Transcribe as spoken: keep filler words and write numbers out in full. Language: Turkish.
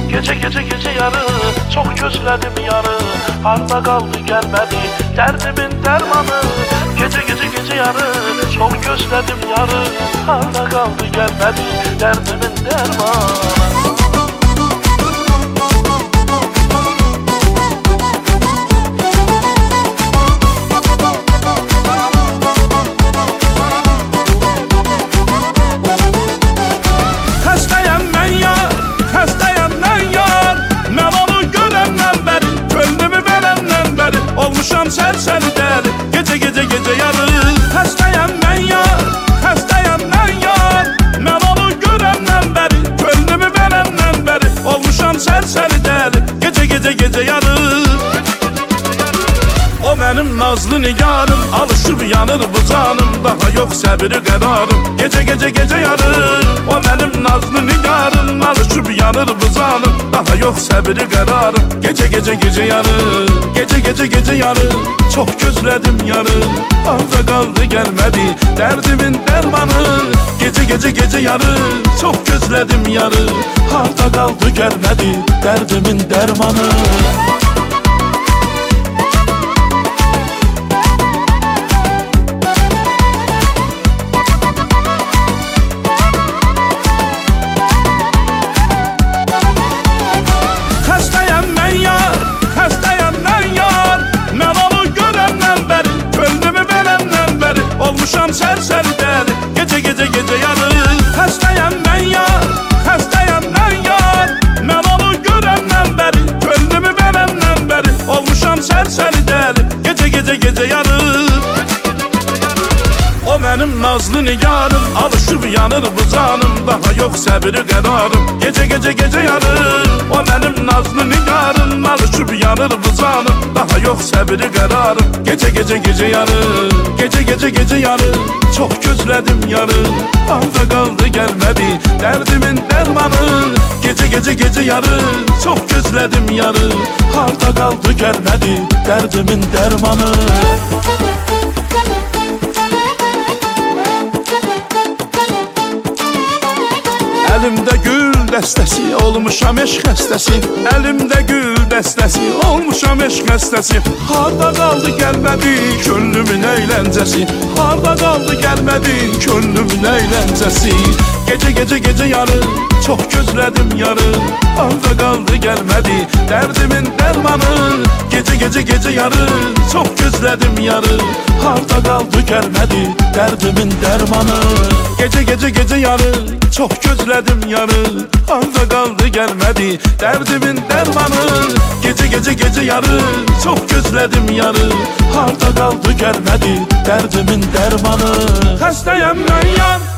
Gece gece gece yarı çok gözledim yarı, harda kaldı gelmedi derdimin dermanı. Gece gece gece yarı çok gözledim yarı, harda kaldı gelmedi derdimin dermanı. Olmuşam serseri deli, gece gece gece yarı. Hastayam ben yar, hastayam ben yar. Mən onu görəndən bəri, könlümü verəndən bəri. Olmuşam serseri deli, gece gece gece yarı. O mənim nazlı nigarım, alışıb yanır bu canım. Daha yok səbiri qərarım, gece gece gece yarı. O mənim nazlı nigarım, alışıb yanır bu canım. Daha yok səbiri qərarım, gece gece gece yarı. Gece gece gece yarı, çok gözledim yarı. Harda kaldı gelmedi derdimin dermanı. Gece gece gece yarı, çok gözledim yarı. Harda kaldı gelmedi derdimin dermanı. Olmuşam serseri deli, gece gece gece yarı. Hastayam ben yar, hastayam ben yar. Mən onu görəndən bəri, könlümü verəndən bəri. Olmuşam serseri deli, gece gece gece yarı. O mənim nazlı nigarım, alışıb yanır bu canım. Daha yok səbiri qərarım, gece gece gece yarı. O mənim nazlı nigarım, alışıb yanır bu canım. Daha yok səbiri qərarım, gece gece gece yarı. Gece gece gece yarı, çok gözledim yarı. Harda kaldı gelmedi derdimin dermanı. Gece gece gece yarı, çok gözledim yarı. Harda kaldı gelmedi derdimin dermanı. Elimde gül dəstəsi, olmuşam eşq xəstəsi. Elimde gül dəstəsi, olmuşam eşq xəstəsi. Harda qaldı gəlmədi könlümün əyləncəsi. Harda qaldı gəlmədi könlümün əyləncəsi. Gece gece gece yarı, çok gözledim yarı. Harda qaldı gəlmədi derdimin dermanı. Gece gece gece yarı, çok gözledim yarı. Harda qaldı gəlmədi derdimin dermanı. Gece gece gece yarı, çok gözledim yarı. Harda kaldı gelmedi derdimin dermanı. Gece gece gece yarı, çok gözledim yarı. Harda kaldı gelmedi derdimin dermanı. Hastayam ben yar,